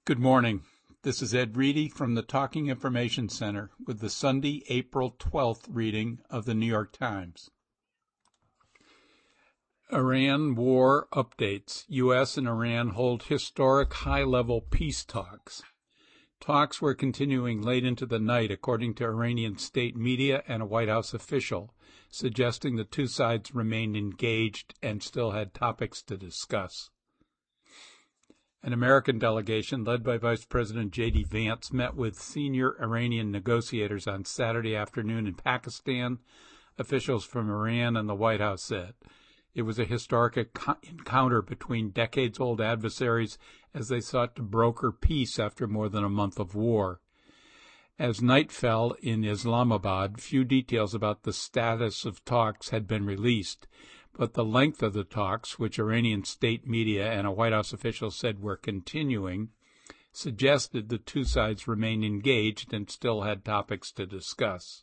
Good morning. This is Ed Reedy from the Talking Information Center with the Sunday, April 12th reading of the New York Times. Iran war updates. U.S. and Iran hold historic high-level peace talks. Talks were continuing late into the night, according to Iranian state media and a White House official, suggesting the two sides remained engaged and still had topics to discuss. An American delegation led by Vice President J.D. Vance met with senior Iranian negotiators on Saturday afternoon in Pakistan, officials from Iran and the White House said. It was a historic encounter between decades-old adversaries as they sought to broker peace after more than a month of war. As night fell in Islamabad, few details about the status of talks had been released, but the length of the talks, which Iranian state media and a White House official said were continuing, suggested the two sides remained engaged and still had topics to discuss.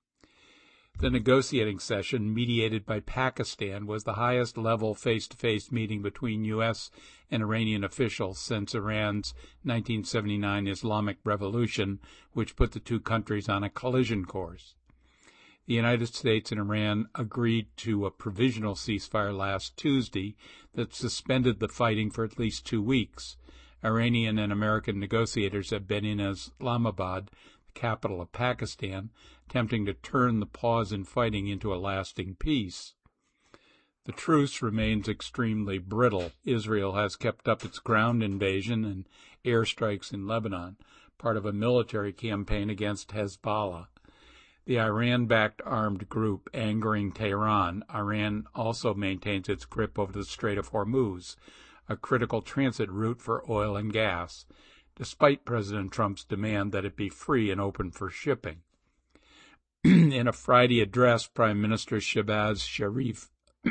The negotiating session, mediated by Pakistan, was the highest-level face-to-face meeting between U.S. and Iranian officials since Iran's 1979 Islamic Revolution, which put the two countries on a collision course. The United States and Iran agreed to a provisional ceasefire last Tuesday that suspended the fighting for at least 2 weeks. Iranian and American negotiators have been in Islamabad, the capital of Pakistan, attempting to turn the pause in fighting into a lasting peace. The truce remains extremely brittle. Israel has kept up its ground invasion and airstrikes in Lebanon, part of a military campaign against Hezbollah, the Iran-backed armed group angering Tehran. Iran also maintains its grip over the Strait of Hormuz, a critical transit route for oil and gas, despite President Trump's demand that it be free and open for shipping. In a Friday address, Prime Minister Shehbaz Sharif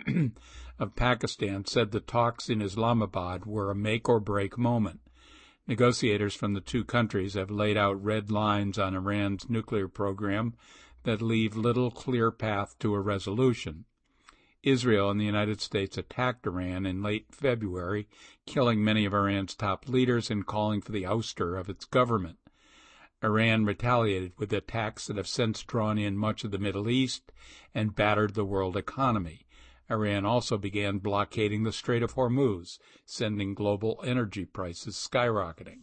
of Pakistan said the talks in Islamabad were a make-or-break moment. Negotiators from the two countries have laid out red lines on Iran's nuclear program that leave little clear path to a resolution. Israel and the United States attacked Iran in late February, killing many of Iran's top leaders and calling for the ouster of its government. Iran retaliated with attacks that have since drawn in much of the Middle East and battered the world economy. Iran also began blockading the Strait of Hormuz, sending global energy prices skyrocketing.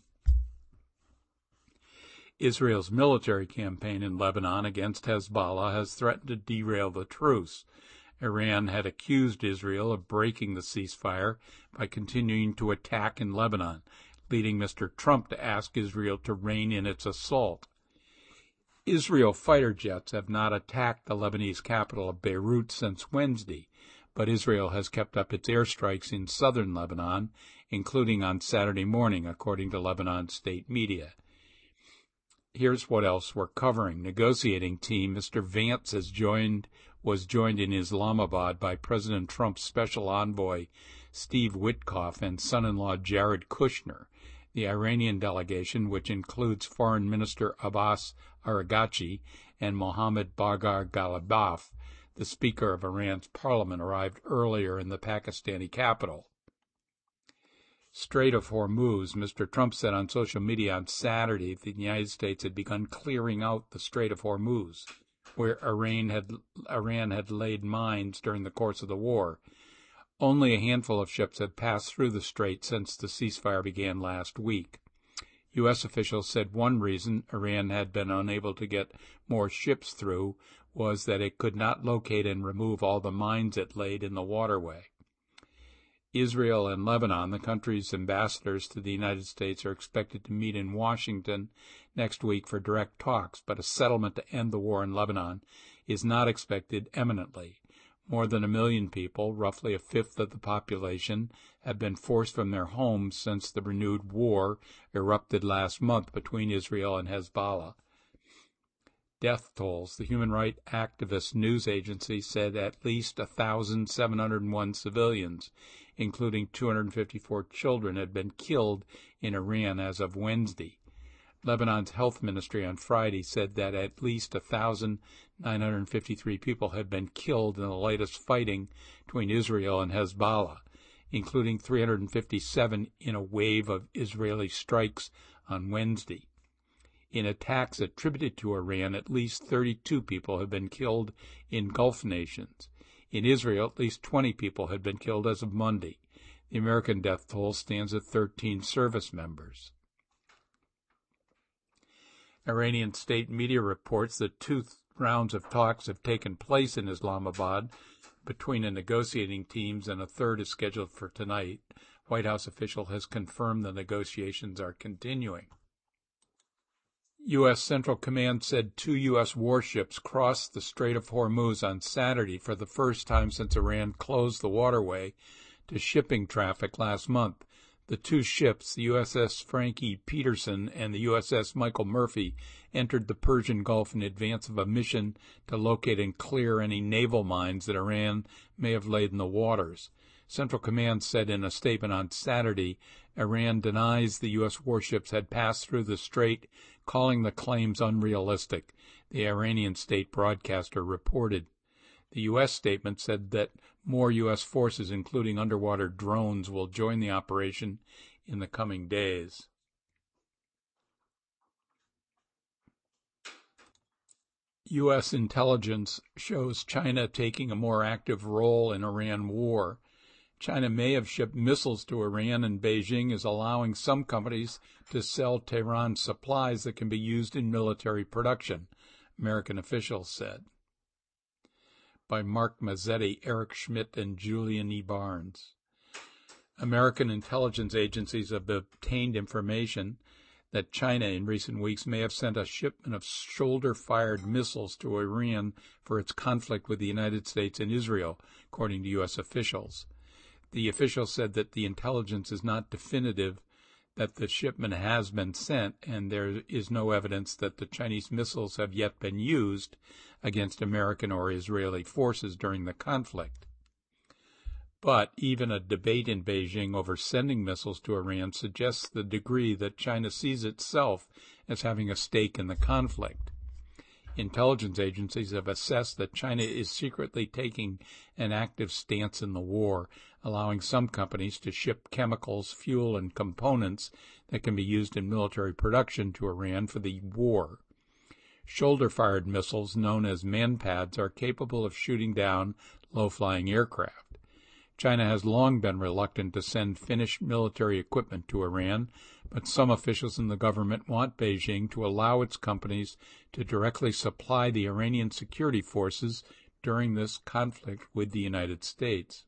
Israel's military campaign in Lebanon against Hezbollah has threatened to derail the truce. Iran had accused Israel of breaking the ceasefire by continuing to attack in Lebanon, leading Mr. Trump to ask Israel to rein in its assault. Israel fighter jets have not attacked the Lebanese capital of Beirut since Wednesday, but Israel has kept up its airstrikes in southern Lebanon, including on Saturday morning, according to Lebanon state media. Here's what else we're covering. Negotiating team. Mr. Vance was joined in Islamabad by President Trump's special envoy, Steve Witkoff, and son-in-law Jared Kushner. The Iranian delegation, which includes Foreign Minister Abbas Araghchi and Mohammad Bagher Ghalibaf, the Speaker of Iran's parliament, arrived earlier in the Pakistani capital. Strait of Hormuz. Mr. Trump said on social media on Saturday that the United States had begun clearing out the Strait of Hormuz, where Iran had laid mines during the course of the war. Only a handful of ships have passed through the strait since the ceasefire began last week. U.S. officials said one reason Iran had been unable to get more ships through was that it could not locate and remove all the mines it laid in the waterway. Israel and Lebanon, the country's ambassadors to the United States, are expected to meet in Washington next week for direct talks, but a settlement to end the war in Lebanon is not expected imminently. More than 1 million people, roughly a fifth of the population, have been forced from their homes since the renewed war erupted last month between Israel and Hezbollah. Death tolls. The human rights activist news agency said at least 1,701 civilians, including 254 children, had been killed in Iran as of Wednesday. Lebanon's health ministry on Friday said that at least 1,953 people had been killed in the latest fighting between Israel and Hezbollah. including 357 in a wave of Israeli strikes on Wednesday. In attacks attributed to Iran, at least 32 people have been killed in Gulf nations. In Israel, at least 20 people had been killed as of Monday. The American death toll stands at 13 service members. Iranian state media reports that 2 rounds of talks have taken place in Islamabad between the negotiating teams, and a third is scheduled for tonight. White House official has confirmed the negotiations are continuing. U.S. Central Command said 2 U.S. warships crossed the Strait of Hormuz on Saturday for the first time since Iran closed the waterway to shipping traffic last month. The 2 ships, the USS Frankie Peterson and the USS Michael Murphy, entered the Persian Gulf in advance of a mission to locate and clear any naval mines that Iran may have laid in the waters. Central Command said in a statement on Saturday, Iran denies the U.S. warships had passed through the strait, calling the claims unrealistic, the Iranian state broadcaster reported. The U.S. statement said that more U.S. forces, including underwater drones, will join the operation in the coming days. U.S. intelligence shows China taking a more active role in Iran war. China may have shipped missiles to Iran, and Beijing is allowing some companies to sell Tehran supplies that can be used in military production, American officials said. By Mark Mazzetti, Eric Schmidt, and Julian E. Barnes. American intelligence agencies have obtained information that China in recent weeks may have sent a shipment of shoulder-fired missiles to Iran for its conflict with the United States and Israel, according to U.S. officials. The official said that the intelligence is not definitive that the shipment has been sent, and there is no evidence that the Chinese missiles have yet been used against American or Israeli forces during the conflict. But even a debate in Beijing over sending missiles to Iran suggests the degree that China sees itself as having a stake in the conflict. Intelligence agencies have assessed that China is secretly taking an active stance in the war, allowing some companies to ship chemicals, fuel, and components that can be used in military production to Iran for the war. Shoulder-fired missiles, known as manpads, are capable of shooting down low-flying aircraft. China has long been reluctant to send finished military equipment to Iran, but some officials in the government want Beijing to allow its companies to directly supply the Iranian security forces during this conflict with the United States.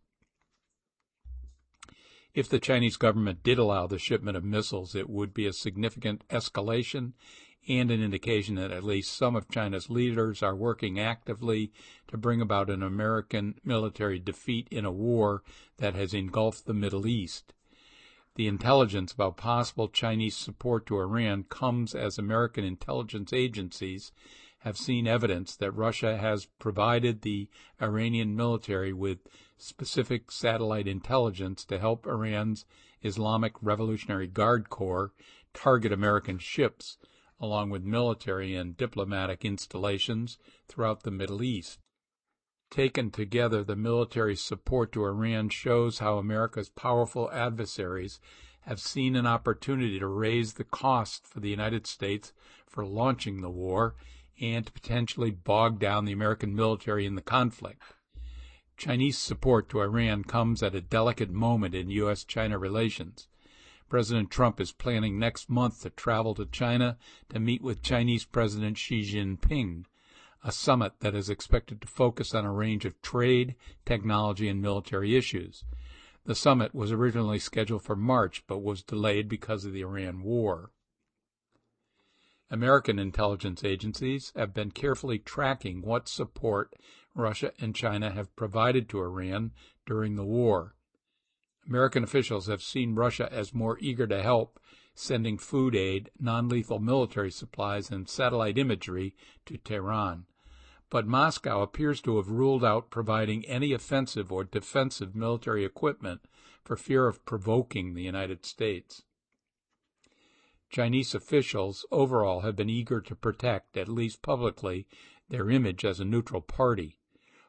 If the Chinese government did allow the shipment of missiles, it would be a significant escalation and an indication that at least some of China's leaders are working actively to bring about an American military defeat in a war that has engulfed the Middle East. The intelligence about possible Chinese support to Iran comes as American intelligence agencies have seen evidence that Russia has provided the Iranian military with specific satellite intelligence to help Iran's Islamic Revolutionary Guard Corps target American ships, along with military and diplomatic installations throughout the Middle East. Taken together, the military support to Iran shows how America's powerful adversaries have seen an opportunity to raise the cost for the United States for launching the war and to potentially bog down the American military in the conflict. Chinese support to Iran comes at a delicate moment in U.S.-China relations. President Trump is planning next month to travel to China to meet with Chinese President Xi Jinping, a summit that is expected to focus on a range of trade, technology, and military issues. The summit was originally scheduled for March, but was delayed because of the Iran war. American intelligence agencies have been carefully tracking what support Russia and China have provided to Iran during the war. American officials have seen Russia as more eager to help, sending food aid, non-lethal military supplies, and satellite imagery to Tehran. But Moscow appears to have ruled out providing any offensive or defensive military equipment for fear of provoking the United States. Chinese officials overall have been eager to protect, at least publicly, their image as a neutral party.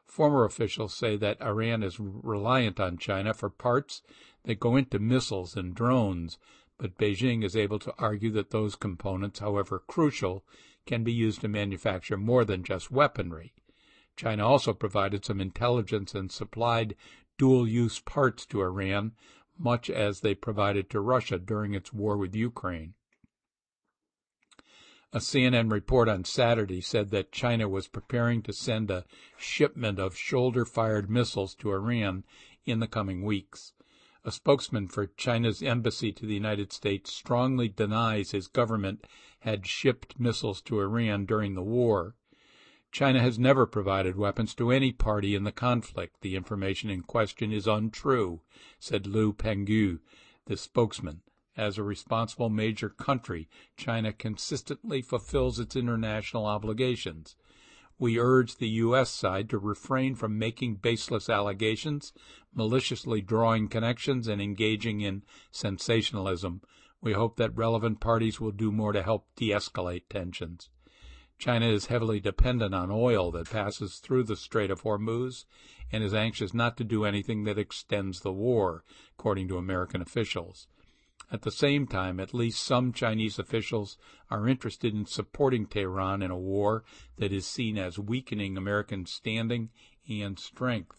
Former officials say that Iran is reliant on China for parts that go into missiles and drones, but Beijing is able to argue that those components, however crucial, can be used to manufacture more than just weaponry. China also provided some intelligence and supplied dual-use parts to Iran, much as they provided to Russia during its war with Ukraine. A CNN report on Saturday said that China was preparing to send a shipment of shoulder-fired missiles to Iran in the coming weeks. A spokesman for China's embassy to the United States strongly denies his government had shipped missiles to Iran during the war. China has never provided weapons to any party in the conflict. The information in question is untrue, said Liu Pengyu, the spokesman. As a responsible major country, China consistently fulfills its international obligations. We urge the U.S. side to refrain from making baseless allegations, maliciously drawing connections, and engaging in sensationalism. We hope that relevant parties will do more to help de-escalate tensions. China is heavily dependent on oil that passes through the Strait of Hormuz and is anxious not to do anything that extends the war, according to American officials. At the same time, at least some Chinese officials are interested in supporting Tehran in a war that is seen as weakening American standing and strength.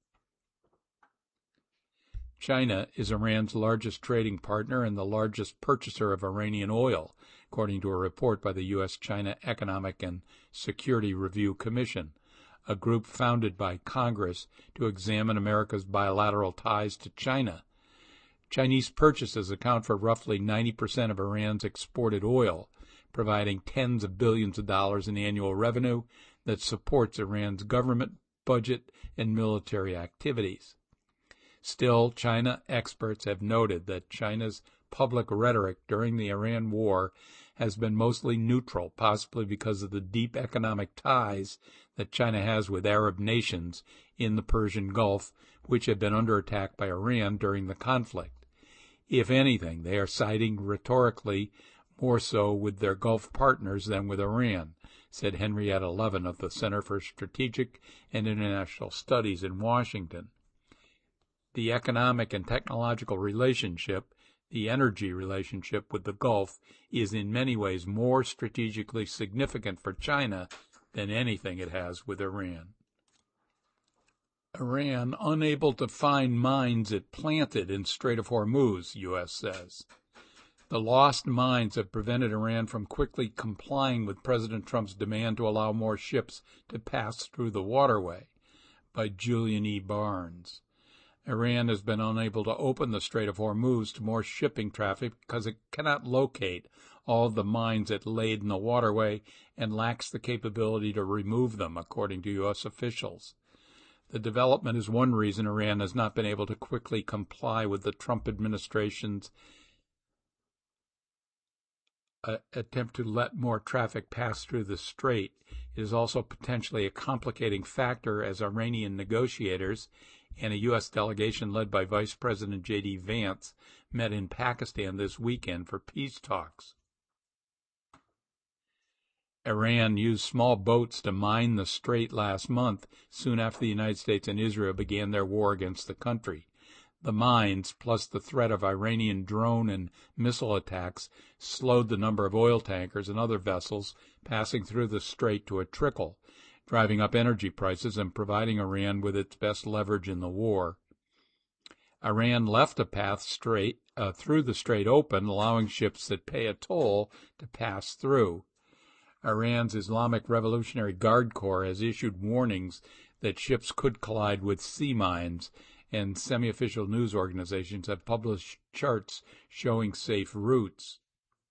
China is Iran's largest trading partner and the largest purchaser of Iranian oil, according to a report by the U.S.-China Economic and Security Review Commission, a group founded by Congress to examine America's bilateral ties to China. Chinese purchases account for roughly 90% of Iran's exported oil, providing tens of billions of dollars in annual revenue that supports Iran's government, budget, and military activities. Still, China experts have noted that China's public rhetoric during the Iran war has been mostly neutral, possibly because of the deep economic ties that China has with Arab nations in the Persian Gulf, which have been under attack by Iran during the conflict. If anything, they are siding rhetorically more so with their Gulf partners than with Iran, said Henrietta Levin of the Center for Strategic and International Studies in Washington. The economic and technological relationship, the energy relationship with the Gulf, is in many ways more strategically significant for China than anything it has with Iran. Iran unable to find mines it planted in Strait of Hormuz, U.S. says. The lost mines have prevented Iran from quickly complying with President Trump's demand to allow more ships to pass through the waterway, by Julian E. Barnes. Iran has been unable to open the Strait of Hormuz to more shipping traffic because it cannot locate all of the mines it laid in the waterway and lacks the capability to remove them, according to U.S. officials. The development is one reason Iran has not been able to quickly comply with the Trump administration's attempt to let more traffic pass through the strait. It is also potentially a complicating factor as Iranian negotiators and a U.S. delegation led by Vice President J.D. Vance met in Pakistan this weekend for peace talks. Iran used small boats to mine the strait last month, soon after the United States and Israel began their war against the country. The mines, plus the threat of Iranian drone and missile attacks, slowed the number of oil tankers and other vessels passing through the strait to a trickle, driving up energy prices and providing Iran with its best leverage in the war. Iran left a path through the strait open, allowing ships that pay a toll to pass through. Iran's Islamic Revolutionary Guard Corps has issued warnings that ships could collide with sea mines, and semi-official news organizations have published charts showing safe routes.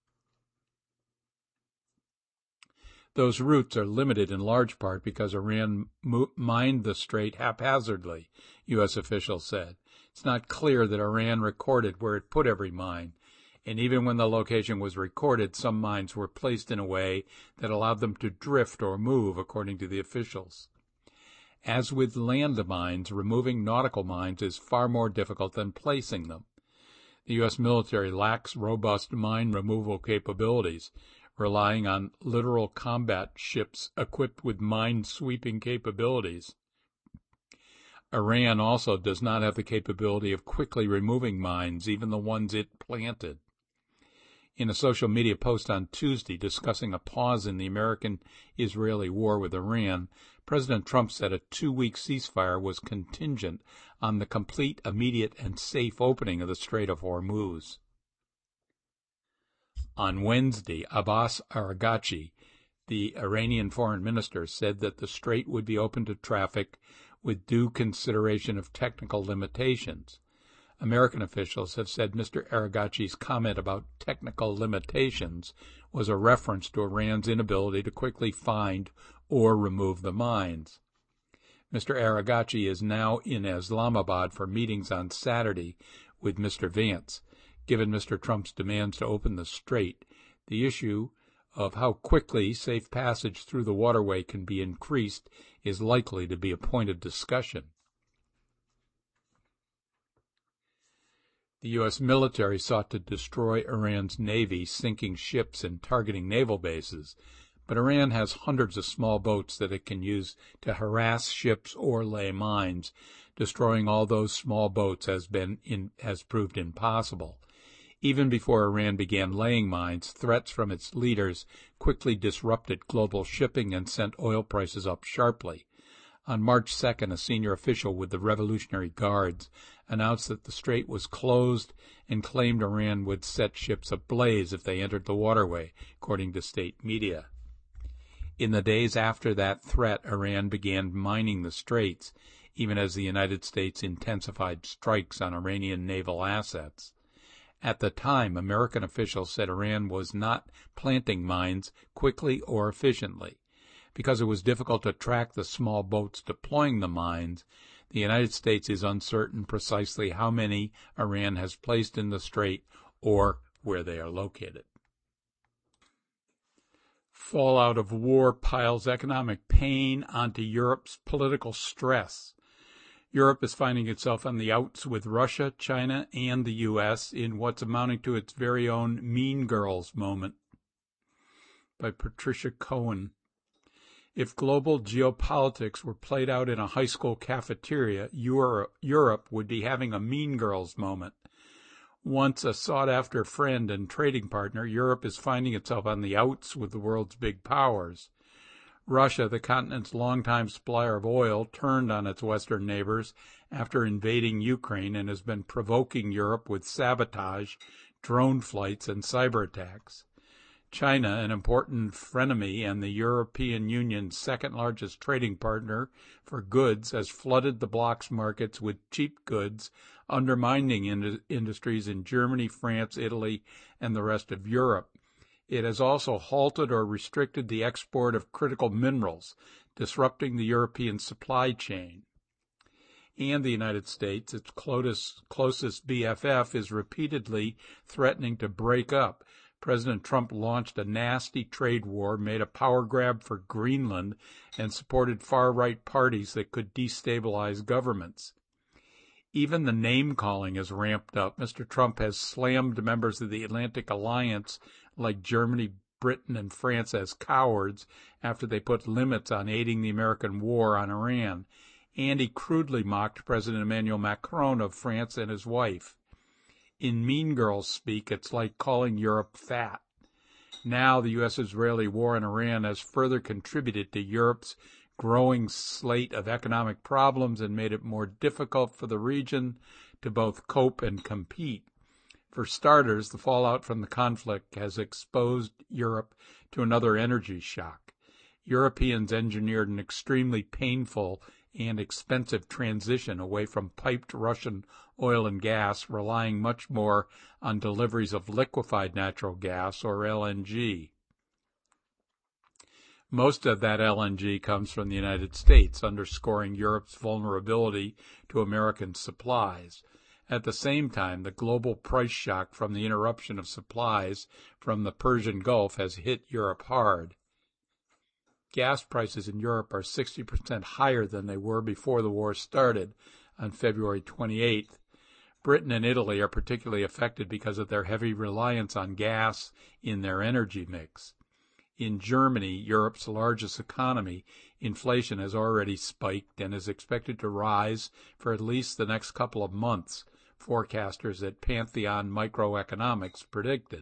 Those routes are limited in large part because Iran mined the strait haphazardly, U.S. officials said. It's not clear that Iran recorded where it put every mine, and even when the location was recorded, some mines were placed in a way that allowed them to drift or move, according to the officials. As with landmines, removing nautical mines is far more difficult than placing them. The U.S. military lacks robust mine removal capabilities, relying on littoral combat ships equipped with mine-sweeping capabilities. Iran also does not have the capability of quickly removing mines, even the ones it planted. In a social media post on Tuesday discussing a pause in the American-Israeli war with Iran, President Trump said a 2-week ceasefire was contingent on the complete, immediate, and safe opening of the Strait of Hormuz. On Wednesday, Abbas Araghchi, the Iranian foreign minister, said that the strait would be open to traffic with due consideration of technical limitations. American officials have said Mr. Araghchi's comment about technical limitations was a reference to Iran's inability to quickly find or remove the mines. Mr. Araghchi is now in Islamabad for meetings on Saturday with Mr. Vance. Given Mr. Trump's demands to open the strait, the issue of how quickly safe passage through the waterway can be increased is likely to be a point of discussion. The U.S. military sought to destroy Iran's navy, sinking ships and targeting naval bases, but Iran has hundreds of small boats that it can use to harass ships or lay mines. Destroying all those small boats has proved impossible. Even before Iran began laying mines, threats from its leaders quickly disrupted global shipping and sent oil prices up sharply. On March 2nd, a senior official with the Revolutionary Guards announced that the strait was closed and claimed Iran would set ships ablaze if they entered the waterway, according to state media. In the days after that threat, Iran began mining the straits, even as the United States intensified strikes on Iranian naval assets. At the time, American officials said Iran was not planting mines quickly or efficiently. Because it was difficult to track the small boats deploying the mines, the United States is uncertain precisely how many Iran has placed in the strait or where they are located. Fallout of war piles economic pain onto Europe's political stress. Europe is finding itself on the outs with Russia, China, and the U.S. in what's amounting to its very own Mean Girls moment. By Patricia Cohen. If global geopolitics were played out in a high school cafeteria, Europe would be having a Mean Girls moment. Once a sought-after friend and trading partner, Europe is finding itself on the outs with the world's big powers. Russia, the continent's longtime supplier of oil, turned on its western neighbors after invading Ukraine and has been provoking Europe with sabotage, drone flights, and cyber attacks. China, an important frenemy and the European Union's second-largest trading partner for goods, has flooded the bloc's markets with cheap goods, undermining industries in Germany, France, Italy, and the rest of Europe. It has also halted or restricted the export of critical minerals, disrupting the European supply chain. And the United States, its closest BFF, is repeatedly threatening to break up. President Trump launched a nasty trade war, made a power grab for Greenland, and supported far-right parties that could destabilize governments. Even the name-calling is ramped up. Mr. Trump has slammed members of the Atlantic Alliance like Germany, Britain, and France as cowards after they put limits on aiding the American war on Iran, and he crudely mocked President Emmanuel Macron of France and his wife. In Mean Girls speak, it's like calling Europe fat. Now the U.S.-Israeli war in Iran has further contributed to Europe's growing slate of economic problems and made it more difficult for the region to both cope and compete. For starters, the fallout from the conflict has exposed Europe to another energy shock. Europeans engineered an extremely painful and expensive transition away from piped Russian oil and gas, relying much more on deliveries of liquefied natural gas, or LNG. Most of that LNG comes from the United States, underscoring Europe's vulnerability to American supplies. At the same time, the global price shock from the interruption of supplies from the Persian Gulf has hit Europe hard. Gas prices in Europe are 60% higher than they were before the war started on February 28th. Britain and Italy are particularly affected because of their heavy reliance on gas in their energy mix. In Germany, Europe's largest economy, Inflation has already spiked and is expected to rise for at least the next couple of months, forecasters at Pantheon Microeconomics predicted.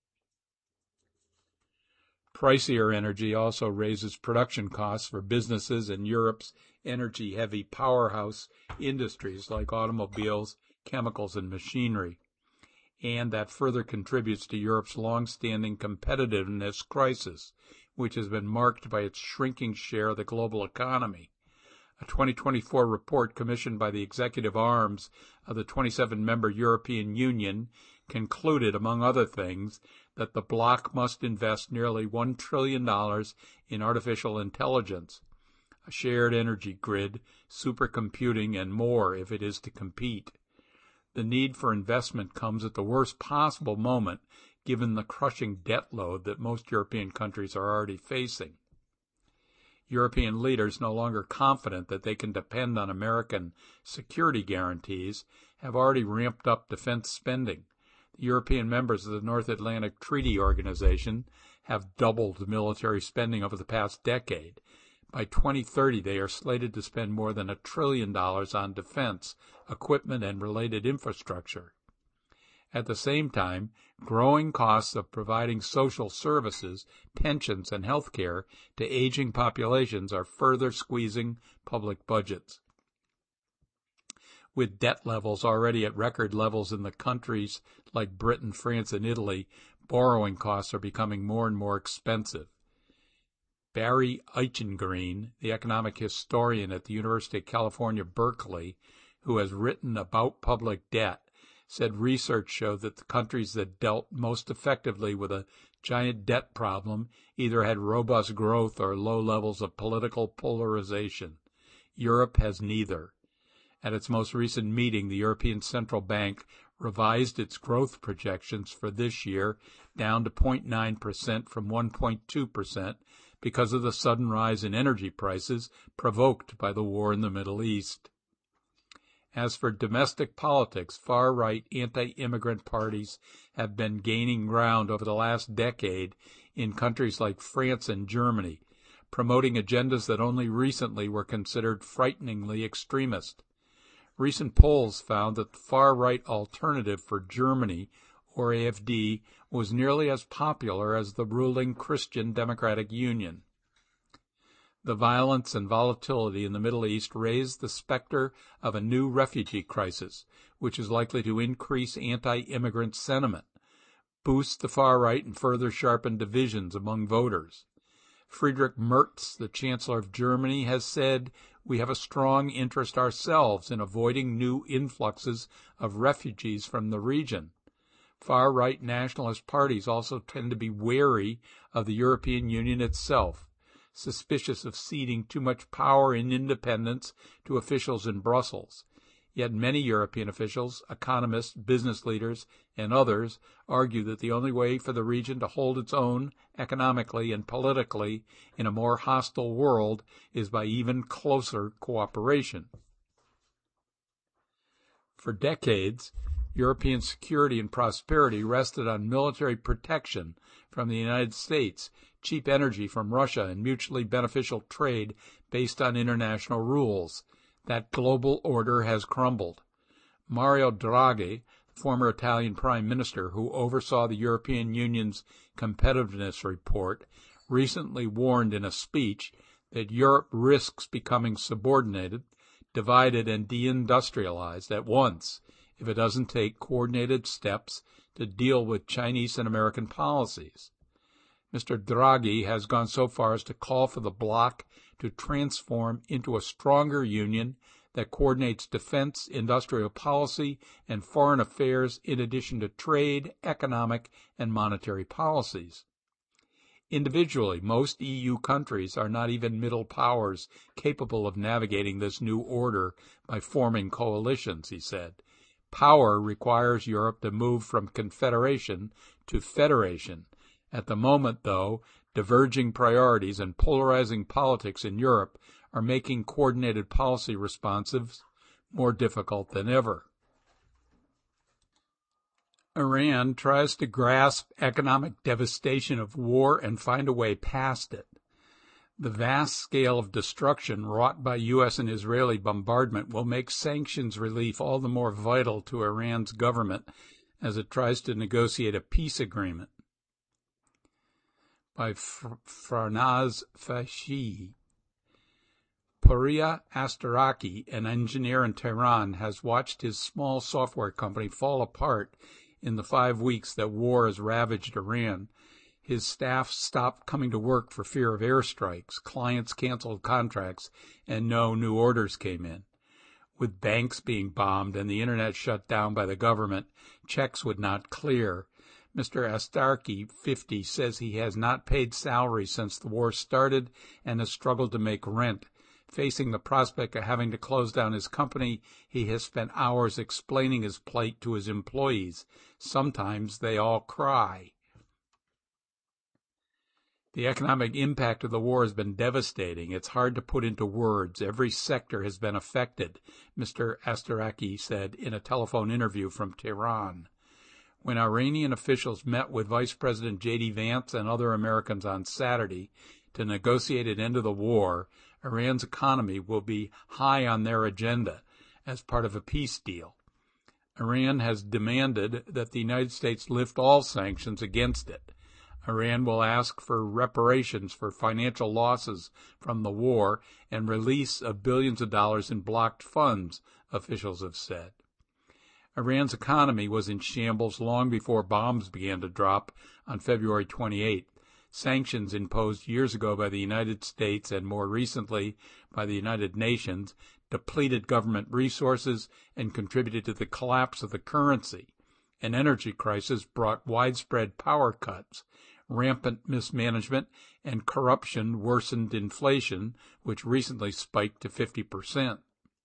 Pricier energy also raises production costs for businesses in Europe's energy-heavy powerhouse industries like automobiles, chemicals, and machinery, and that further contributes to Europe's long-standing competitiveness crisis, which has been marked by its shrinking share of the global economy. A 2024 report commissioned by the executive arms of the 27-member European Union concluded, among other things, that the bloc must invest nearly $1 trillion in artificial intelligence, a shared energy grid, supercomputing, and more if it is to compete. The need for investment comes at the worst possible moment, given the crushing debt load that most European countries are already facing. European leaders, no longer confident that they can depend on American security guarantees, have already ramped up defense spending. The European members of the North Atlantic Treaty Organization have doubled military spending over the past decade. By 2030, they are slated to spend more than $1 trillion on defense, equipment, and related infrastructure. At the same time, growing costs of providing social services, pensions, and health care to aging populations are further squeezing public budgets. With debt levels already at record levels in the countries like Britain, France, and Italy, borrowing costs are becoming more and more expensive. Barry Eichengreen, the economic historian at the University of California, Berkeley, who has written about public debt, said research showed that the countries that dealt most effectively with a giant debt problem either had robust growth or low levels of political polarization. Europe has neither. At its most recent meeting, the European Central Bank revised its growth projections for this year down to 0.9% from 1.2% because of the sudden rise in energy prices provoked by the war in the Middle East. As for domestic politics, far-right anti-immigrant parties have been gaining ground over the last decade in countries like France and Germany, promoting agendas that only recently were considered frighteningly extremist. Recent polls found that the far-right alternative for Germany, or AfD, was nearly as popular as the ruling Christian Democratic Union. The violence and volatility in the Middle East raised the specter of a new refugee crisis, which is likely to increase anti-immigrant sentiment, boost the far right, and further sharpen divisions among voters. Friedrich Merz, the Chancellor of Germany, has said, "We have a strong interest ourselves in avoiding new influxes of refugees from the region." Far-right nationalist parties also tend to be wary of the European Union itself, suspicious of ceding too much power and independence to officials in Brussels. Yet many European officials, economists, business leaders, and others argue that the only way for the region to hold its own economically and politically in a more hostile world is by even closer cooperation. For decades, European security and prosperity rested on military protection from the United States, cheap energy from Russia, and mutually beneficial trade based on international rules. That global order has crumbled. Mario Draghi, the former Italian prime minister who oversaw the European Union's competitiveness report, recently warned in a speech that Europe risks becoming subordinated, divided, and deindustrialized at once if it doesn't take coordinated steps to deal with Chinese and American policies. Mr. Draghi has gone so far as to call for the bloc to transform into a stronger union that coordinates defense, industrial policy, and foreign affairs in addition to trade, economic, and monetary policies. Individually, most EU countries are not even middle powers capable of navigating this new order by forming coalitions, he said. Power requires Europe to move from confederation to federation. At the moment, though, diverging priorities and polarizing politics in Europe are making coordinated policy responses more difficult than ever. Iran tries to grasp economic devastation of war and find a way past it. The vast scale of destruction wrought by U.S. and Israeli bombardment will make sanctions relief all the more vital to Iran's government as it tries to negotiate a peace agreement. By Farnaz Fashi. Puriya Astaraki, an engineer in Tehran, has watched his small software company fall apart in the 5 weeks that war has ravaged Iran. His staff stopped coming to work for fear of airstrikes, clients canceled contracts, and no new orders came in. With banks being bombed and the internet shut down by the government, checks would not clear. Mr. Astaraki, 50, says he has not paid salary since the war started and has struggled to make rent. Facing the prospect of having to close down his company, he has spent hours explaining his plight to his employees. Sometimes they all cry. The economic impact of the war has been devastating. It's hard to put into words. Every sector has been affected, Mr. Astaraki said in a telephone interview from Tehran. When Iranian officials met with Vice President J.D. Vance and other Americans on Saturday to negotiate an end to the war, Iran's economy will be high on their agenda as part of a peace deal. Iran has demanded that the United States lift all sanctions against it. Iran will ask for reparations for financial losses from the war and release of billions of dollars in blocked funds, officials have said. Iran's economy was in shambles long before bombs began to drop on February 28th. Sanctions imposed years ago by the United States and more recently by the United Nations depleted government resources and contributed to the collapse of the currency. An energy crisis brought widespread power cuts. Rampant mismanagement and corruption worsened inflation, which recently spiked to 50%.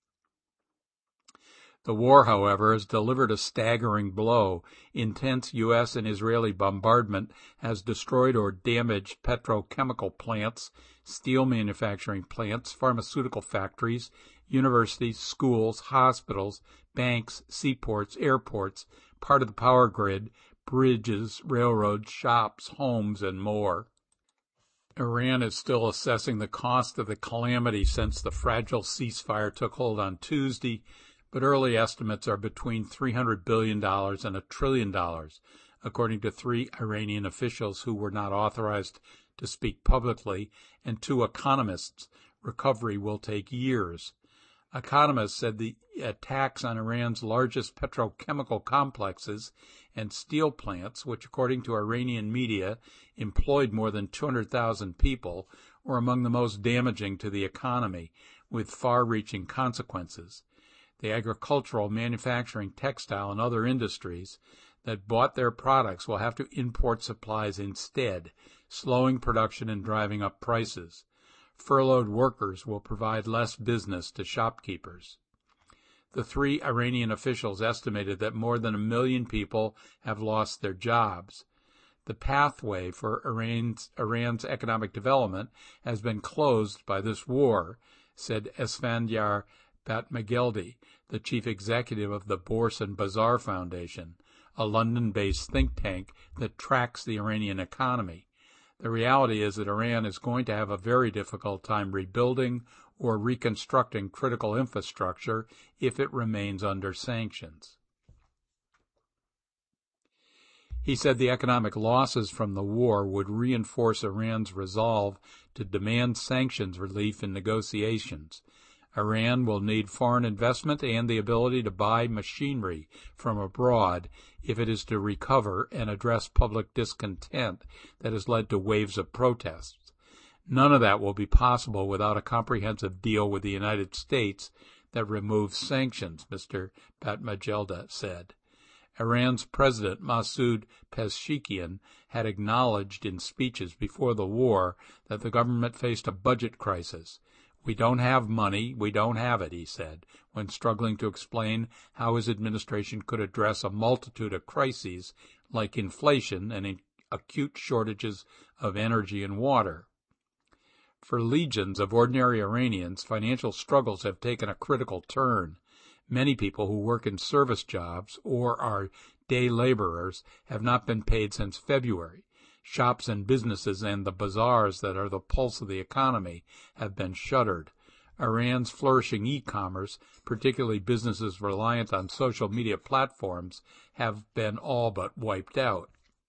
The war, however, has delivered a staggering blow. Intense U.S. and Israeli bombardment has destroyed or damaged petrochemical plants, steel manufacturing plants, pharmaceutical factories, universities, schools, hospitals, banks, seaports, airports, part of the power grid, bridges, railroads, shops, homes, and more. Iran is still assessing the cost of the calamity since the fragile ceasefire took hold on Tuesday, but early estimates are between $300 billion and $1 trillion, according to 3 Iranian officials who were not authorized to speak publicly, and 2 economists. Recovery will take years. Economists said the attacks on Iran's largest petrochemical complexes and steel plants, which according to Iranian media employed more than 200,000 people, were among the most damaging to the economy, with far-reaching consequences. The agricultural, manufacturing, textile, and other industries that bought their products will have to import supplies instead, slowing production and driving up prices. Furloughed workers will provide less business to shopkeepers. The 3 Iranian officials estimated that more than 1 million people have lost their jobs. The pathway for Iran's economic development has been closed by this war, said Esfandyar Batmageldi, the chief executive of the Bors and Bazaar Foundation, a London-based think tank that tracks the Iranian economy. The reality is that Iran is going to have a very difficult time rebuilding or reconstructing critical infrastructure if it remains under sanctions. He said the economic losses from the war would reinforce Iran's resolve to demand sanctions relief in negotiations. Iran will need foreign investment and the ability to buy machinery from abroad if it is to recover and address public discontent that has led to waves of protests. None of that will be possible without a comprehensive deal with the United States that removes sanctions, Mr. Batmagelda said. Iran's President Masoud Pezeshkian had acknowledged in speeches before the war that the government faced a budget crisis. "We don't have money, we don't have it," he said, when struggling to explain how his administration could address a multitude of crises like inflation and acute shortages of energy and water. For legions of ordinary Iranians, financial struggles have taken a critical turn. Many people who work in service jobs or are day laborers have not been paid since February. Shops and businesses and the bazaars that are the pulse of the economy have been shuttered. Iran's flourishing e-commerce, particularly businesses reliant on social media platforms, have been all but wiped out.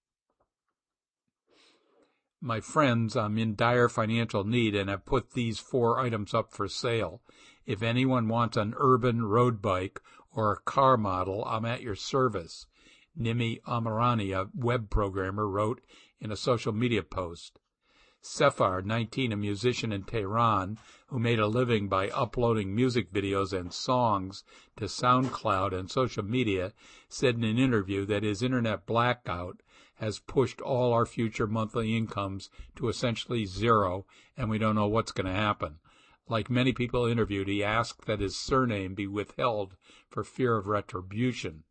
My friends, I'm in dire financial need and have put these 4 items up for sale. If anyone wants an urban road bike or a car model, I'm at your service, Nimi Amarani, a web programmer, wrote in a social media post. Sefar, 19, a musician in Tehran, who made a living by uploading music videos and songs to SoundCloud and social media, said in an interview that his internet blackout has pushed all our future monthly incomes to essentially zero, and we don't know what's going to happen. Like many people interviewed, he asked that his surname be withheld for fear of retribution.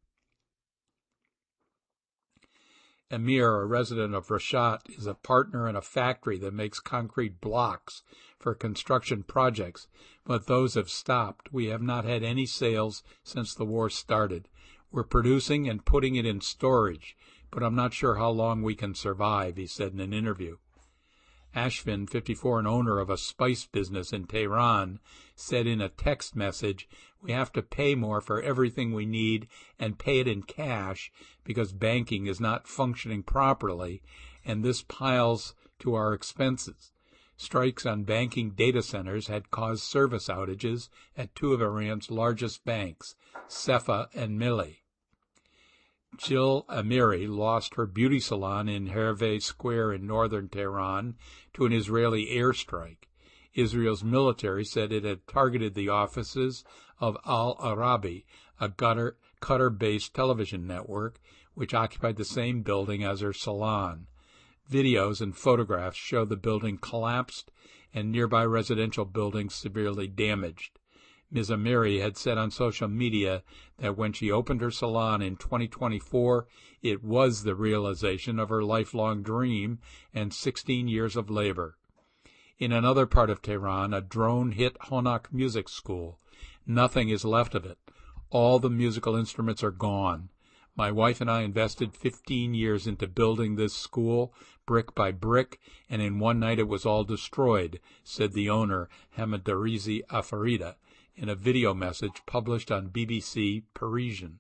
Amir, a resident of Rashat, is a partner in a factory that makes concrete blocks for construction projects, but those have stopped. We have not had any sales since the war started. We're producing and putting it in storage, but I'm not sure how long we can survive, he said in an interview. Ashvin, 54, an owner of a spice business in Tehran, said in a text message, "We have to pay more for everything we need and pay it in cash because banking is not functioning properly, and this piles to our expenses." Strikes on banking data centers had caused service outages at 2 of Iran's largest banks, Sefa and Milli. Jill Amiri lost her beauty salon in Hervé Square in northern Tehran to an Israeli airstrike. Israel's military said it had targeted the offices of Al Arabi, a Qatar-based television network, which occupied the same building as her salon. Videos and photographs show the building collapsed and nearby residential buildings severely damaged. Ms. Amiri had said on social media that when she opened her salon in 2024, it was the realization of her lifelong dream and 16 years of labor. In another part of Tehran, a drone hit Honak Music School. Nothing is left of it. All the musical instruments are gone. My wife and I invested 15 years into building this school, brick by brick, and in one night it was all destroyed, said the owner, Hamadarizi Afarida, in a video message published on BBC Persian.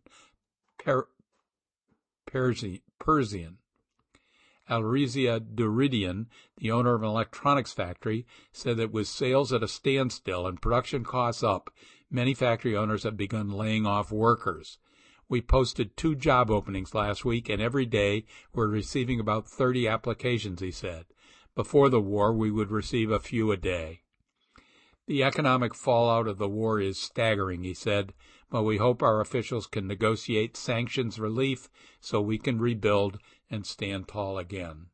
Alrizia Duridian, the owner of an electronics factory, said that with sales at a standstill and production costs up, many factory owners have begun laying off workers. We posted 2 job openings last week, and every day we're receiving about 30 applications, he said. Before the war, we would receive a few a day. The economic fallout of the war is staggering, he said, but we hope our officials can negotiate sanctions relief so we can rebuild and stand tall again.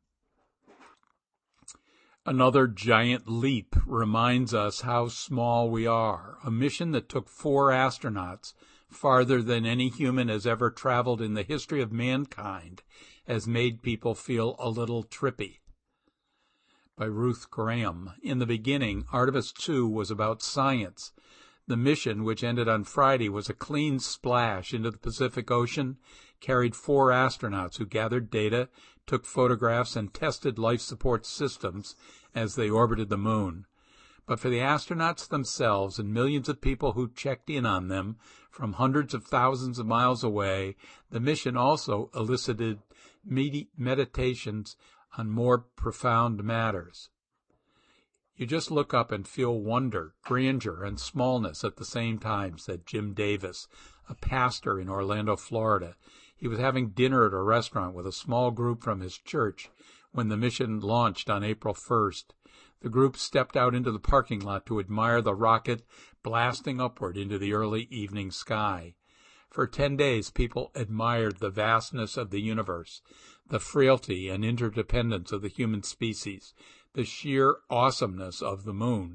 Another giant leap reminds us how small we are. A mission that took 4 astronauts, farther than any human has ever traveled in the history of mankind, has made people feel a little trippy. By Ruth Graham. In the beginning, Artemis II was about science. The mission, which ended on Friday, was a clean splash into the Pacific Ocean, carried 4 astronauts who gathered data, took photographs, and tested life support systems as they orbited the moon. But for the astronauts themselves and millions of people who checked in on them from hundreds of thousands of miles away, the mission also elicited meditations on more profound matters. You just look up and feel wonder, grandeur, and smallness at the same time, said Jim Davis, a pastor in Orlando, Florida. He was having dinner at a restaurant with a small group from his church when the mission launched on April 1st. The group stepped out into the parking lot to admire the rocket blasting upward into the early evening sky. For 10 days, people admired the vastness of the universe, the frailty and interdependence of the human species, the sheer awesomeness of the moon.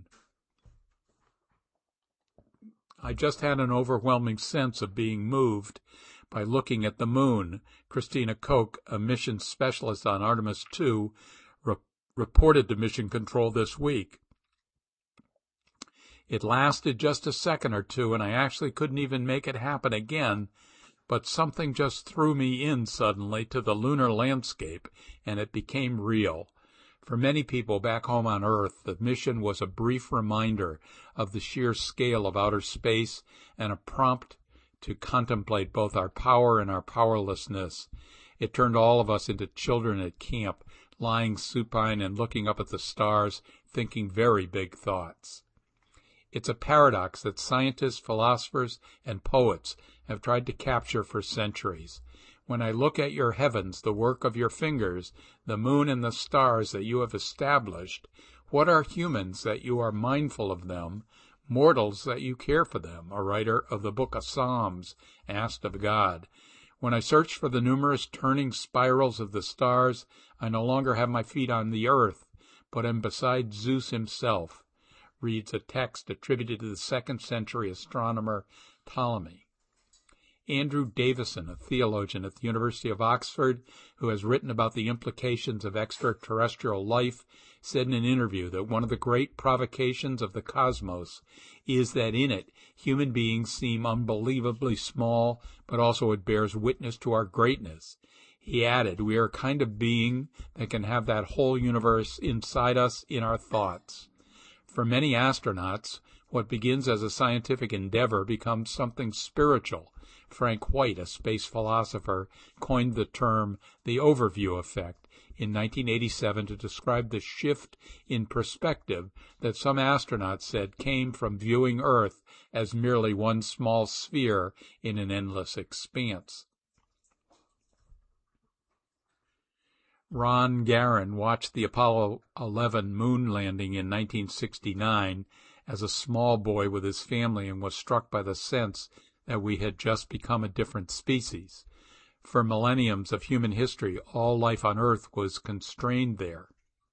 I just had an overwhelming sense of being moved by looking at the moon. Christina Koch, a mission specialist on Artemis II, reported to Mission Control this week. It lasted just a second or two, and I actually couldn't even make it happen again, But something just threw me in suddenly to the lunar landscape, and it became real. For many people back home on Earth, the mission was a brief reminder of the sheer scale of outer space and a prompt to contemplate both our power and our powerlessness. It turned all of us into children at camp, lying supine and looking up at the stars, thinking very big thoughts. It's a paradox that scientists, philosophers, and poets have tried to capture for centuries. When I look at your heavens, the work of your fingers, the moon and the stars that you have established, what are humans that you are mindful of them, mortals that you care for them? A writer of the book of Psalms asked of God. When I search for the numerous turning spirals of the stars, I no longer have my feet on the earth, but am beside Zeus himself, reads a text attributed to the 2nd century astronomer Ptolemy. Andrew Davison, a theologian at the University of Oxford, who has written about the implications of extraterrestrial life, said in an interview that one of the great provocations of the cosmos is that in it human beings seem unbelievably small, but also it bears witness to our greatness. He added, we are a kind of being that can have that whole universe inside us in our thoughts. For many astronauts, what begins as a scientific endeavor becomes something spiritual. Frank White, a space philosopher, coined the term the overview effect in 1987 to describe the shift in perspective that some astronauts said came from viewing Earth as merely one small sphere in an endless expanse. Ron Garan watched the Apollo 11 moon landing in 1969 as a small boy with his family and was struck by the sense that we had just become a different species. For millenniums of human history, all life on Earth was constrained there.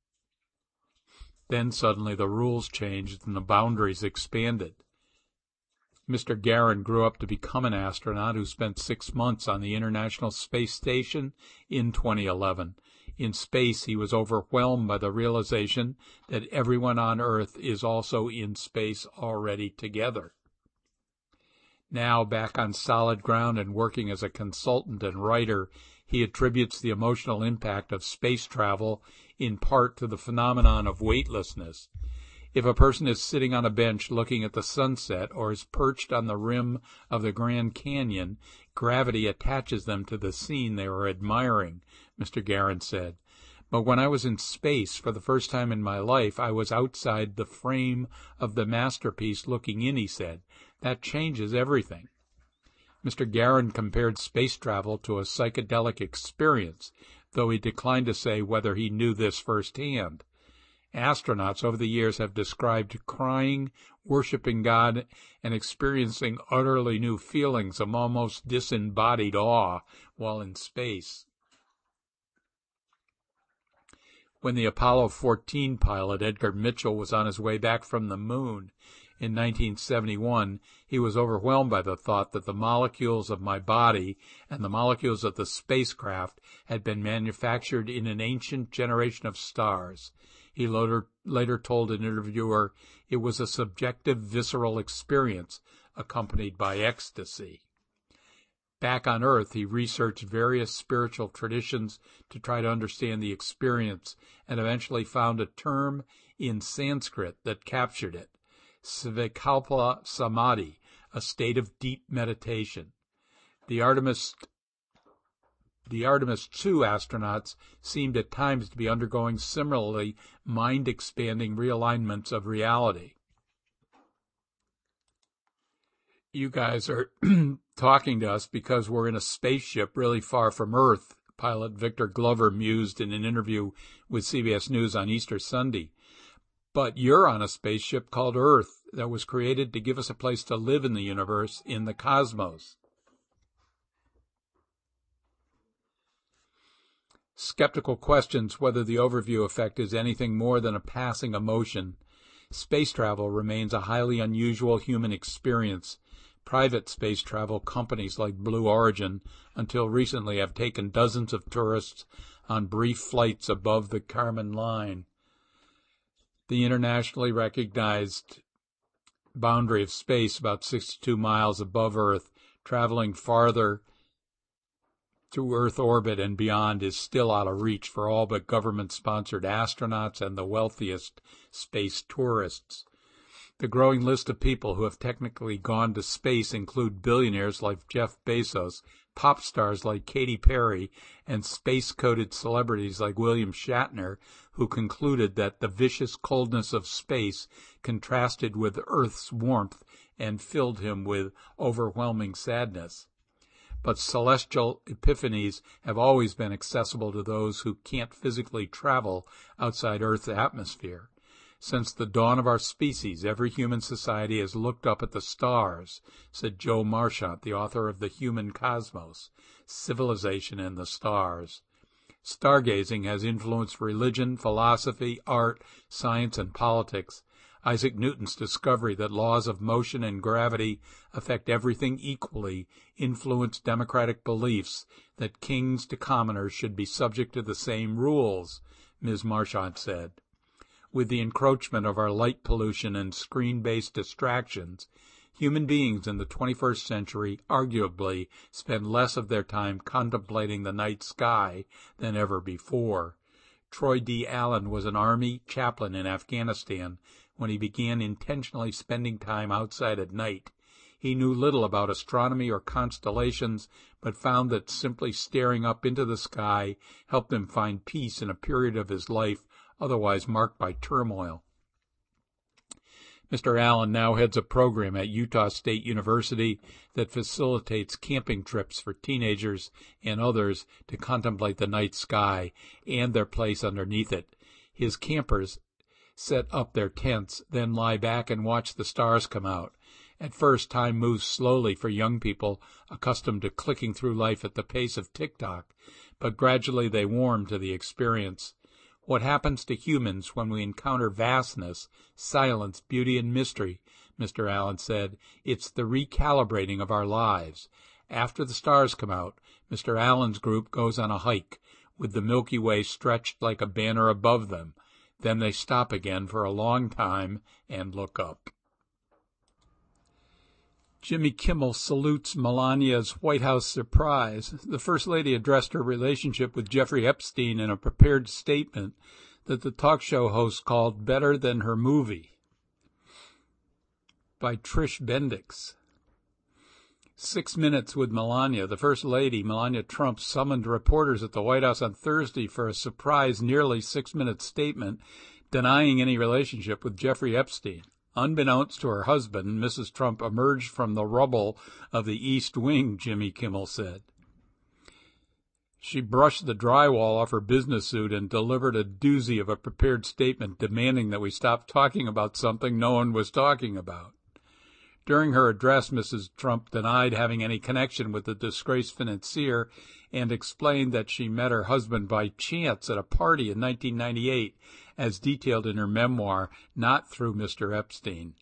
Then suddenly the rules changed and the boundaries expanded. Mr. Garan grew up to become an astronaut who spent 6 months on the International Space Station in 2011. In space, he was overwhelmed by the realization that everyone on Earth is also in space already together. Now, back on solid ground and working as a consultant and writer, he attributes the emotional impact of space travel in part to the phenomenon of weightlessness. If a person is sitting on a bench looking at the sunset or is perched on the rim of the Grand Canyon, gravity attaches them to the scene they are admiring, Mr. Garan said. But when I was in space for the first time in my life, I was outside the frame of the masterpiece looking in, he said. That changes everything. Mr. Garan compared space travel to a psychedelic experience, though he declined to say whether he knew this firsthand. Astronauts over the years have described crying, worshiping God, and experiencing utterly new feelings of almost disembodied awe while in space. When the Apollo 14 pilot Edgar Mitchell was on his way back from the moon in 1971, he was overwhelmed by the thought that the molecules of my body and the molecules of the spacecraft had been manufactured in an ancient generation of stars. He later told an interviewer it was a subjective, visceral experience accompanied by ecstasy. Back on Earth, he researched various spiritual traditions to try to understand the experience and eventually found a term in Sanskrit that captured it, Svikalpa Samadhi, a state of deep meditation. The Artemis II astronauts seemed at times to be undergoing similarly mind-expanding realignments of reality. You guys are talking to us because we're in a spaceship really far from Earth, pilot Victor Glover mused in an interview with CBS News on Easter Sunday. But you're on a spaceship called Earth that was created to give us a place to live in the universe, in the cosmos. Skeptical questions whether the overview effect is anything more than a passing emotion. Space travel remains a highly unusual human experience. Private space travel companies like Blue Origin, until recently, have taken dozens of tourists on brief flights above the Kármán line. The internationally recognized boundary of space, about 62 miles above Earth, traveling farther through Earth orbit and beyond is still out of reach for all but government-sponsored astronauts and the wealthiest space tourists. The growing list of people who have technically gone to space include billionaires like Jeff Bezos, pop stars like Katy Perry, and space-coded celebrities like William Shatner, who concluded that the vicious coldness of space contrasted with Earth's warmth and filled him with overwhelming sadness. But celestial epiphanies have always been accessible to those who can't physically travel outside Earth's atmosphere. Since the dawn of our species, every human society has looked up at the stars, said Joe Marchant, the author of The Human Cosmos, Civilization and the Stars. Stargazing has influenced religion, philosophy, art, science, and politics. Isaac Newton's discovery that laws of motion and gravity affect everything equally influenced democratic beliefs that kings to commoners should be subject to the same rules, Ms. Marchant said. With the encroachment of our light pollution and screen-based distractions, human beings in the 21st century arguably spend less of their time contemplating the night sky than ever before. Troy D. Allen was an Army chaplain in Afghanistan when he began intentionally spending time outside at night. He knew little about astronomy or constellations, but found that simply staring up into the sky helped him find peace in a period of his life otherwise marked by turmoil. Mr. Allen now heads a program at Utah State University that facilitates camping trips for teenagers and others to contemplate the night sky and their place underneath it. His campers set up their tents, then lie back and watch the stars come out. At first, time moves slowly for young people accustomed to clicking through life at the pace of TikTok, but gradually they warm to the experience. What happens to humans when we encounter vastness, silence, beauty, and mystery, Mr. Allen said, it's the recalibrating of our lives. After the stars come out, Mr. Allen's group goes on a hike, with the Milky Way stretched like a banner above them. Then they stop again for a long time and look up. Jimmy Kimmel salutes Melania's White House surprise. The First Lady addressed her relationship with Jeffrey Epstein in a prepared statement that the talk show host called Better Than Her Movie. By Trish Bendix. 6 Minutes with Melania. The First Lady, Melania Trump, summoned reporters at the White House on Thursday for a surprise nearly 6-minute statement denying any relationship with Jeffrey Epstein. Unbeknownst to her husband, Mrs. Trump emerged from the rubble of the East Wing, Jimmy Kimmel said. She brushed the drywall off her business suit and delivered a doozy of a prepared statement demanding that we stop talking about something no one was talking about. During her address, Mrs. Trump denied having any connection with the disgraced financier and explained that she met her husband by chance at a party in 1998, as detailed in her memoir, not through Mr. Epstein.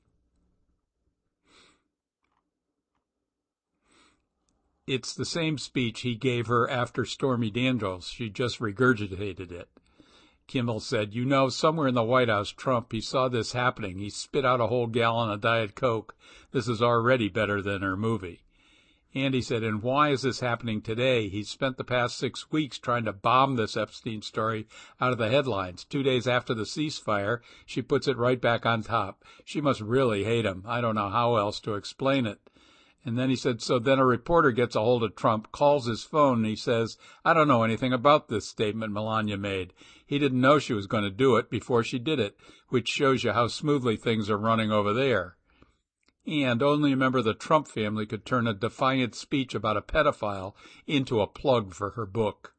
It's the same speech he gave her after Stormy Daniels. She just regurgitated it. Kimmel said, you know, somewhere in the White House, Trump, he saw this happening. He spit out a whole gallon of Diet Coke. This is already better than her movie. And he said, and why is this happening today? He's spent the past 6 weeks trying to bomb this Epstein story out of the headlines. 2 days after the ceasefire, she puts it right back on top. She must really hate him. I don't know how else to explain it. And then he said, so then a reporter gets a hold of Trump, calls his phone, and he says, I don't know anything about this statement Melania made. He didn't know she was going to do it before she did it, which shows you how smoothly things are running over there. And only a member of the Trump family could turn a defiant speech about a pedophile into a plug for her book.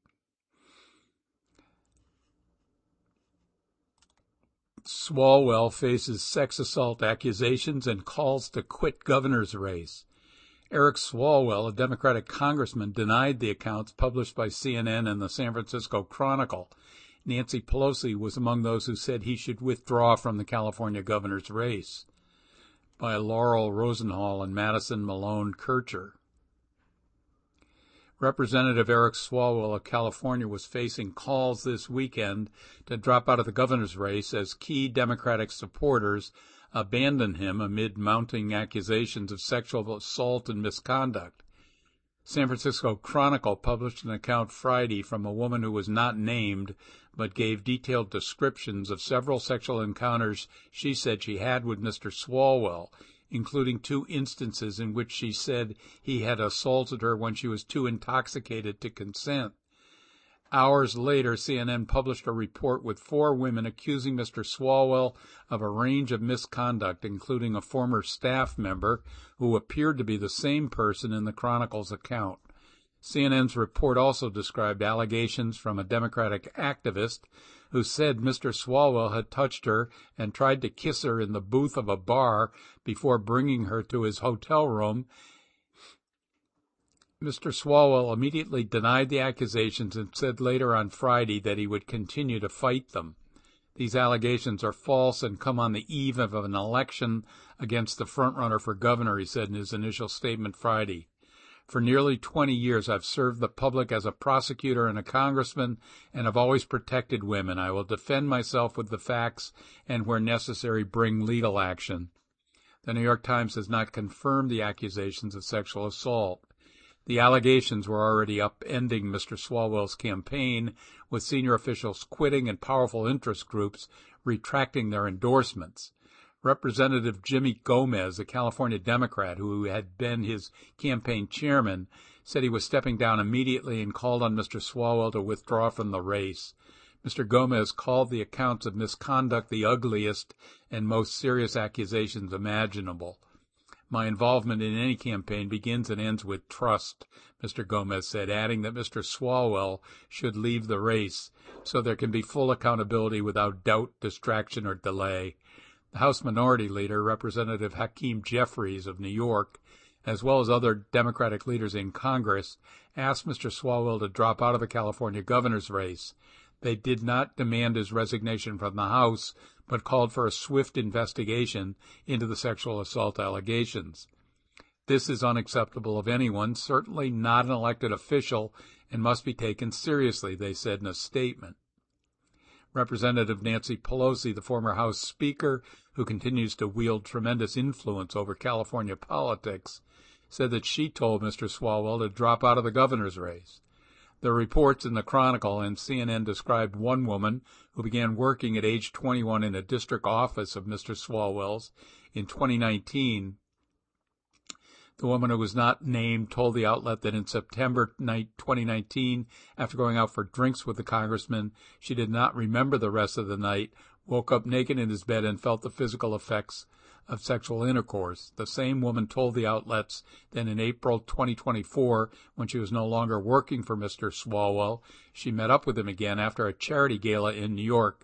Swalwell faces sex assault accusations and calls to quit governor's race. Eric Swalwell, a Democratic congressman, denied the accounts published by CNN and the San Francisco Chronicle. Nancy Pelosi was among those who said he should withdraw from the California governor's race. By Laurel Rosenhall and Madison Malone Kircher. Representative Eric Swalwell of California was facing calls this weekend to drop out of the governor's race as key Democratic supporters abandoned him amid mounting accusations of sexual assault and misconduct. San Francisco Chronicle published an account Friday from a woman who was not named but gave detailed descriptions of several sexual encounters she said she had with Mr. Swalwell, including 2 instances in which she said he had assaulted her when she was too intoxicated to consent. Hours later, CNN published a report with 4 women accusing Mr. Swalwell of a range of misconduct, including a former staff member who appeared to be the same person in the Chronicle's account. CNN's report also described allegations from a Democratic activist who said Mr. Swalwell had touched her and tried to kiss her in the booth of a bar before bringing her to his hotel room. Mr. Swalwell immediately denied the accusations and said later on Friday that he would continue to fight them. These allegations are false and come on the eve of an election against the frontrunner for governor, he said in his initial statement Friday. For nearly 20 years, I've served the public as a prosecutor and a congressman, and have always protected women. I will defend myself with the facts and, where necessary, bring legal action. The New York Times has not confirmed the accusations of sexual assault. The allegations were already upending Mr. Swalwell's campaign, with senior officials quitting and powerful interest groups retracting their endorsements. Representative Jimmy Gomez, a California Democrat who had been his campaign chairman, said he was stepping down immediately and called on Mr. Swalwell to withdraw from the race. Mr. Gomez called the accounts of misconduct the ugliest and most serious accusations imaginable. My involvement in any campaign begins and ends with trust, Mr. Gomez said, adding that Mr. Swalwell should leave the race so there can be full accountability without doubt, distraction, or delay. The House Minority Leader, Representative Hakeem Jeffries of New York, as well as other Democratic leaders in Congress, asked Mr. Swalwell to drop out of the California governor's race. They did not demand his resignation from the House, but called for a swift investigation into the sexual assault allegations. This is unacceptable of anyone, certainly not an elected official, and must be taken seriously, they said in a statement. Representative Nancy Pelosi, the former House Speaker, who continues to wield tremendous influence over California politics, said that she told Mr. Swalwell to drop out of the governor's race. The reports in the Chronicle and CNN described one woman who began working at age 21 in a district office of Mr. Swalwell's in 2019. The woman who was not named told the outlet that in September 2019, after going out for drinks with the congressman, she did not remember the rest of the night, woke up naked in his bed, and felt the physical effects of sexual intercourse. The same woman told the outlets that in April 2024, when she was no longer working for Mr. Swalwell, she met up with him again after a charity gala in New York.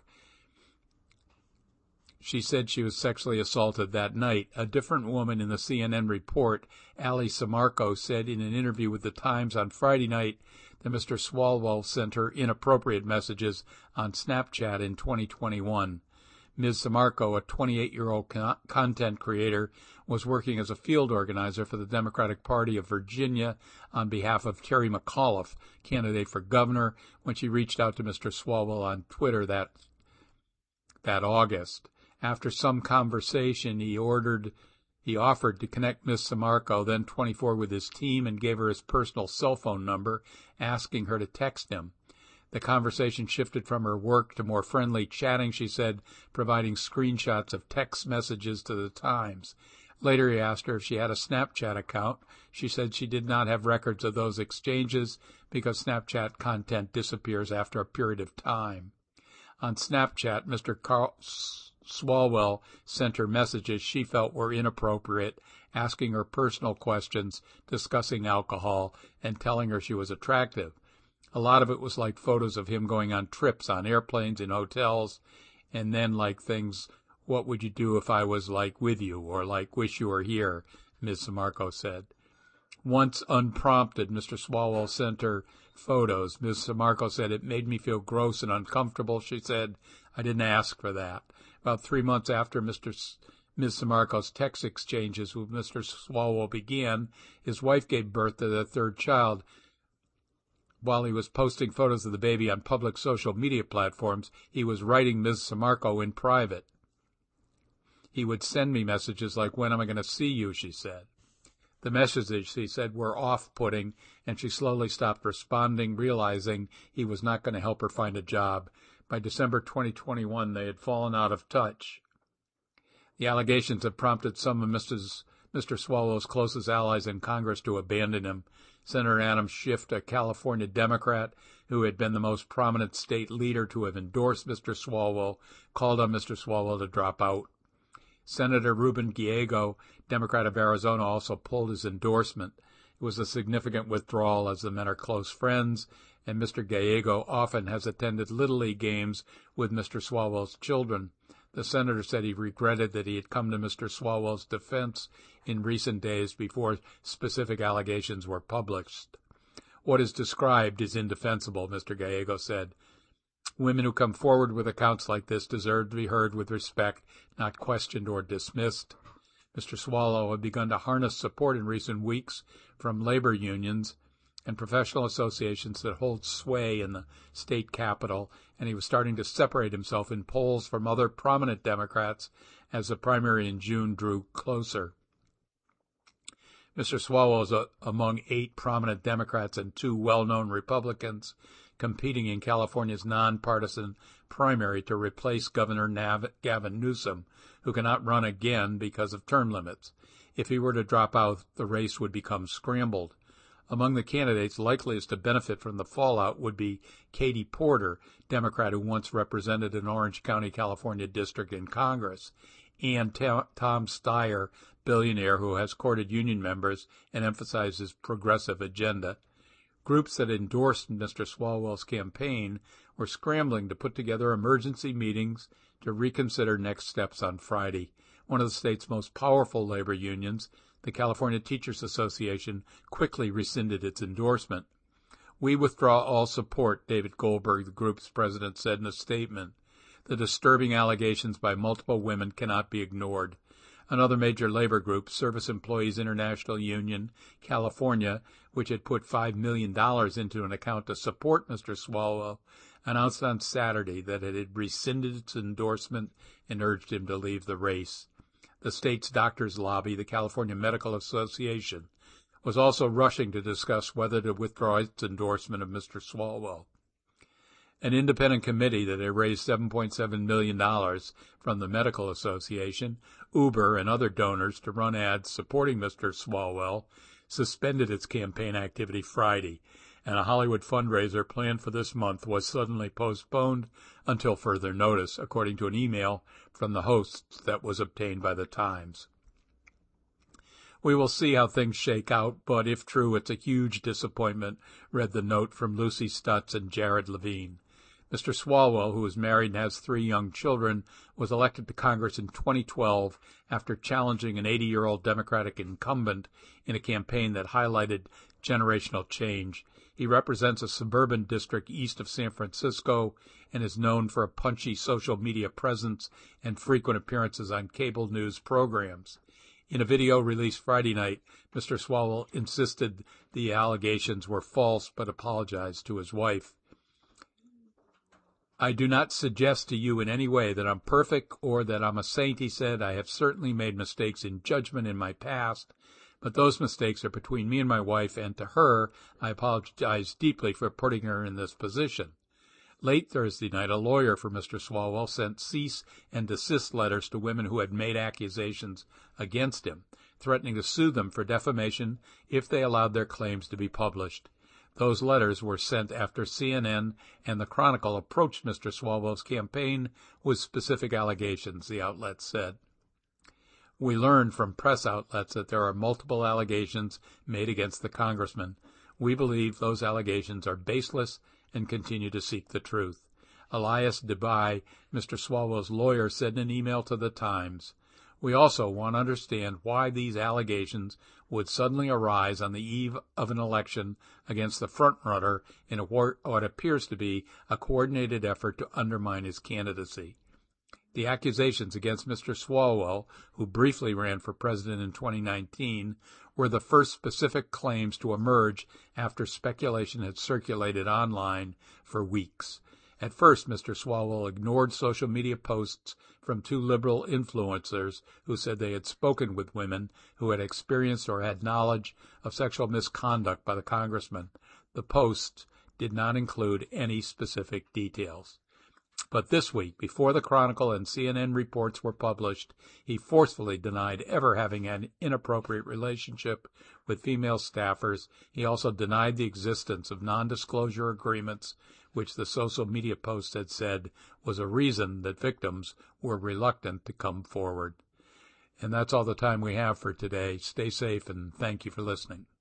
She said she was sexually assaulted that night. A different woman in the CNN report, Ali Samarco, said in an interview with the Times on Friday night that Mr. Swalwell sent her inappropriate messages on Snapchat in 2021. Ms. Samarco, a 28-year-old content creator, was working as a field organizer for the Democratic Party of Virginia on behalf of Terry McAuliffe, candidate for governor, when she reached out to Mr. Swalwell on Twitter that August. After some conversation, he offered to connect Ms. Samarco, then 24, with his team and gave her his personal cell phone number, asking her to text him. The conversation shifted from her work to more friendly chatting, she said, providing screenshots of text messages to the Times. Later he asked her if she had a Snapchat account. She said she did not have records of those exchanges because Snapchat content disappears after a period of time. On Snapchat, Mr. Swalwell sent her messages she felt were inappropriate, asking her personal questions, discussing alcohol, and telling her she was attractive. A lot of it was like photos of him going on trips on airplanes, in hotels, and then like things, what would you do if I was like with you, or like wish you were here, Ms. Samarco said. Once unprompted, Mr. Swalwell sent her photos. Ms. Samarco said, "It made me feel gross and uncomfortable," she said. "I didn't ask for that." About 3 months after Ms. Samarco's text exchanges with Mr. Swalwell began, his wife gave birth to their third child. While he was posting photos of the baby on public social media platforms, he was writing Ms. Samarco in private. "He would send me messages like, 'When am I going to see you?' she said." The messages, he said, were off-putting, and she slowly stopped responding, realizing he was not going to help her find a job. By December 2021, they had fallen out of touch. The allegations have prompted some of Mr. Swalwell's closest allies in Congress to abandon him. Senator Adam Schiff, a California Democrat who had been the most prominent state leader to have endorsed Mr. Swalwell, called on Mr. Swalwell to drop out. Senator Ruben Gallego, Democrat of Arizona, also pulled his endorsement. It was a significant withdrawal as the men are close friends, and Mr. Gallego often has attended Little League games with Mr. Swalwell's children. The senator said he regretted that he had come to Mr. Swalwell's defense in recent days before specific allegations were published. What is described is indefensible, Mr. Gallego said. Women who come forward with accounts like this deserve to be heard with respect, not questioned or dismissed. Mr. Swalwell had begun to harness support in recent weeks from labor unions and professional associations that hold sway in the state capitol, and he was starting to separate himself in polls from other prominent Democrats as the primary in June drew closer. Mr. Swalwell is among 8 prominent Democrats and 2 well-known Republicans competing in California's nonpartisan primary to replace Governor Gavin Newsom, who cannot run again because of term limits. If he were to drop out, the race would become scrambled. Among the candidates likeliest to benefit from the fallout would be Katie Porter, Democrat who once represented an Orange County, California district in Congress, and Tom Steyer, billionaire who has courted union members and emphasized his progressive agenda. Groups that endorsed Mr. Swalwell's campaign were scrambling to put together emergency meetings to reconsider next steps on Friday. One of the state's most powerful labor unions, the California Teachers Association, quickly rescinded its endorsement. "We withdraw all support," David Goldberg, the group's president, said in a statement. The disturbing allegations by multiple women cannot be ignored. Another major labor group, Service Employees International Union, California, which had put $5 million into an account to support Mr. Swalwell, announced on Saturday that it had rescinded its endorsement and urged him to leave the race. The state's doctors' lobby, the California Medical Association, was also rushing to discuss whether to withdraw its endorsement of Mr. Swalwell. An independent committee that had raised $7.7 million from the Medical Association, Uber, and other donors to run ads supporting Mr. Swalwell suspended its campaign activity Friday, and a Hollywood fundraiser planned for this month was suddenly postponed until further notice, according to an email from the hosts that was obtained by the Times. "We will see how things shake out, but if true, it's a huge disappointment," read the note from Lucy Stutz and Jared Levine. Mr. Swalwell, who is married and has 3 young children, was elected to Congress in 2012 after challenging an 80-year-old Democratic incumbent in a campaign that highlighted generational change. He represents a suburban district east of San Francisco and is known for a punchy social media presence and frequent appearances on cable news programs. In a video released Friday night, Mr. Swalwell insisted the allegations were false but apologized to his wife. "I do not suggest to you in any way that I'm perfect or that I'm a saint," he said. "I have certainly made mistakes in judgment in my past, but those mistakes are between me and my wife, and to her I apologize deeply for putting her in this position." Late Thursday night, a lawyer for Mr. Swalwell sent cease and desist letters to women who had made accusations against him, threatening to sue them for defamation if they allowed their claims to be published. Those letters were sent after CNN and the Chronicle approached Mr. Swalwell's campaign with specific allegations, the outlet said. "We learned from press outlets that there are multiple allegations made against the congressman. We believe those allegations are baseless and continue to seek the truth." Elias Debye, Mr. Swalwell's lawyer, said in an email to the Times. "We also want to understand why these allegations would suddenly arise on the eve of an election against the frontrunner in what appears to be a coordinated effort to undermine his candidacy." The accusations against Mr. Swalwell, who briefly ran for president in 2019, were the first specific claims to emerge after speculation had circulated online for weeks. At first, Mr. Swalwell ignored social media posts from two liberal influencers who said they had spoken with women who had experienced or had knowledge of sexual misconduct by the congressman. The posts did not include any specific details. But this week, before the Chronicle and CNN reports were published, he forcefully denied ever having an inappropriate relationship with female staffers. He also denied the existence of non-disclosure agreements, which the social media posts had said was a reason that victims were reluctant to come forward. And that's all the time we have for today. Stay safe, and thank you for listening.